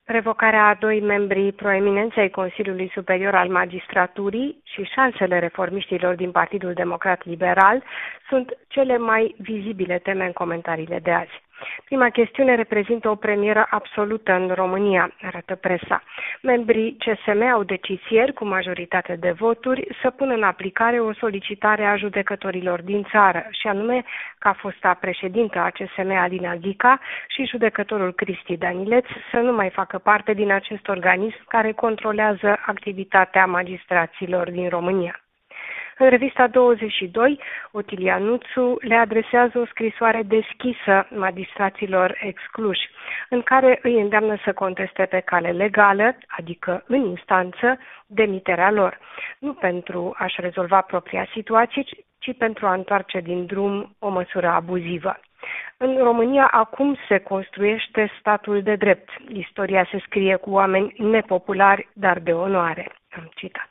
Revocarea a doi membri proeminenți ai Consiliului Superior al Magistraturii și șansele reformiștilor din Partidul Democrat Liberal sunt cele mai vizibile teme în comentariile de azi. Prima chestiune reprezintă o premieră absolută în România, arată presa. Membrii CSM au decis ieri, cu majoritate de voturi, să pună în aplicare o solicitare a judecătorilor din țară, și anume ca fosta președintă a CSM Alina Ghica și judecătorul Cristi Danileț să nu mai facă parte din acest organism care controlează activitatea magistraților din România. În revista 22, Otilia Nuțu le adresează o scrisoare deschisă magistraților excluși, în care îi îndeamnă să conteste pe cale legală, adică în instanță, demiterea lor, nu pentru a-și rezolva propria situație, ci pentru a întoarce din drum o măsură abuzivă. În România acum se construiește statul de drept. Istoria se scrie cu oameni nepopulari, dar de onoare. Am citat.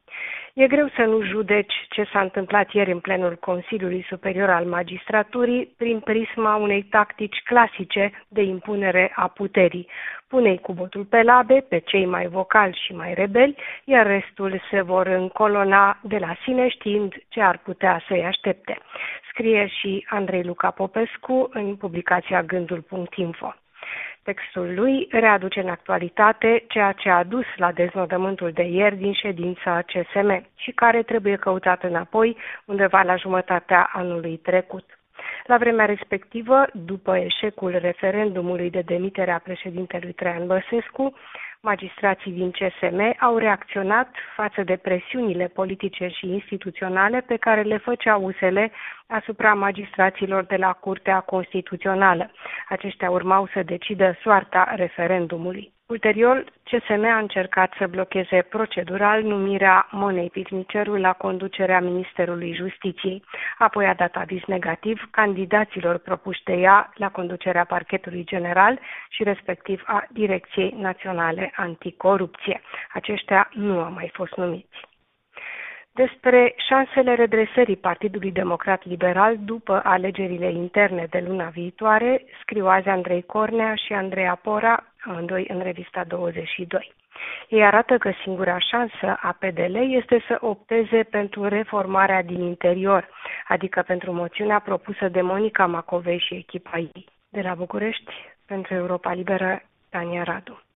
E greu să nu judeci ce s-a întâmplat ieri în plenul Consiliului Superior al Magistraturii prin prisma unei tactici clasice de impunere a puterii. Pune-i cu botul pe labe pe cei mai vocali și mai rebeli, iar restul se vor încolona de la sine știind ce ar putea să-i aștepte. Scrie și Andrei Luca Popescu în publicația Gândul.info. Textul lui readuce în actualitate ceea ce a dus la deznodământul de ieri din ședința CSM și care trebuie căutat înapoi undeva la jumătatea anului trecut. La vremea respectivă, după eșecul referendumului de demitere a președintelui Traian Băsescu, magistrații din CSM au reacționat față de presiunile politice și instituționale pe care le făcea USL asupra magistraților de la Curtea Constituțională. Aceștia urmau să decidă soarta referendumului. Ulterior, CSM a încercat să blocheze procedural numirea Monei Pitniceru la conducerea Ministerului Justiției. Apoi a dat aviz negativ candidaților propuși de ea la conducerea Parchetului General și respectiv a Direcției Naționale Anticorupție. Aceștia nu au mai fost numiți. Despre șansele redresării Partidului Democrat Liberal după alegerile interne de luna viitoare, scriu azi Andrei Cornea și Andreea Pora, amândoi în revista 22. Ei arată că singura șansă a PDL este să opteze pentru reformarea din interior, adică pentru moțiunea propusă de Monica Macovei și echipa ei. De la București, pentru Europa Liberă, Tania Radu.